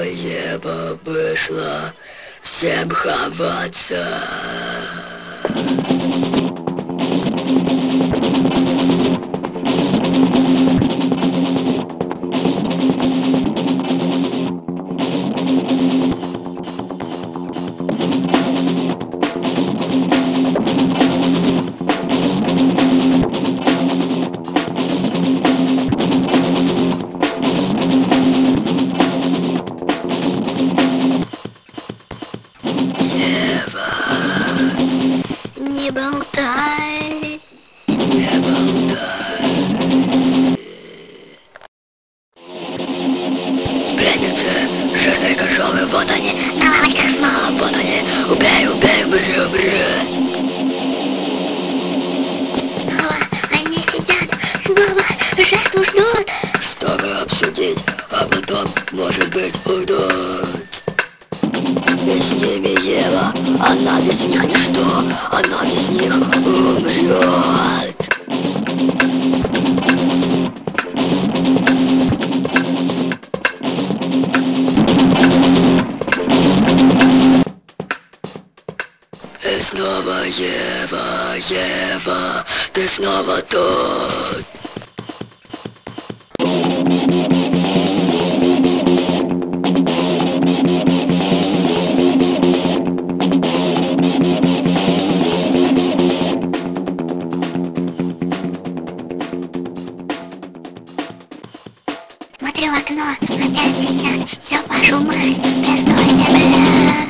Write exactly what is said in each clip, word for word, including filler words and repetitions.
Снова Ева вышла, всем хаваться. Не болтай. Не болтай. Спрятаться, жирные коровы, вот они. На лавочках снова. Вот они. Убей, убей, бри, бри. Снова они сидят. Снова жертву ждут. Чтобы обсудить, а потом, может быть, уйдут. Без ними Ева, она без них ничто, она без них умрет. И снова Ева, Ева, ты снова тут. Смотрю в окно, опять сидят. Все, вашу мать, пристойте, бля.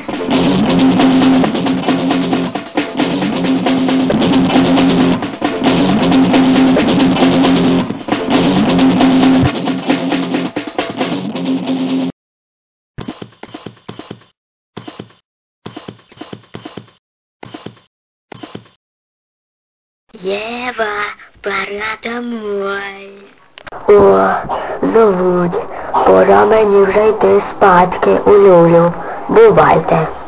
Ева, пора домой. О, зовуть. Пора мені вже йти спадки у люлю. Бувайте.